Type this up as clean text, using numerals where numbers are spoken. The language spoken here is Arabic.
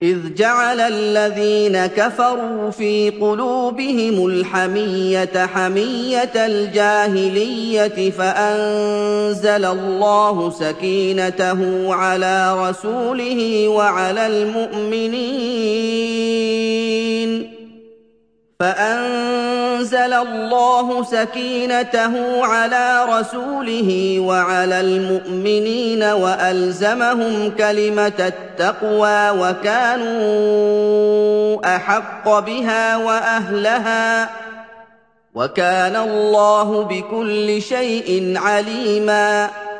إِذْ جَعَلَ الَّذِينَ كَفَرُوا فِي قُلُوبِهِمُ الْحَمِيَّةَ حَمِيَّةَ الْجَاهِلِيَّةِ فَأَنزَلَ اللَّهُ سَكِينَتَهُ عَلَىٰ رَسُولِهِ وَعَلَى الْمُؤْمِنِينَ وَأَلْزَمَهُمْ كَلِمَةَ التَّقْوَىٰ وَكَانُوا أَحَقَّ بِهَا وَأَهْلَهَا ۚ وَكَانَ اللَّهُ بِكُلِّ شَيْءٍ عَلِيمًا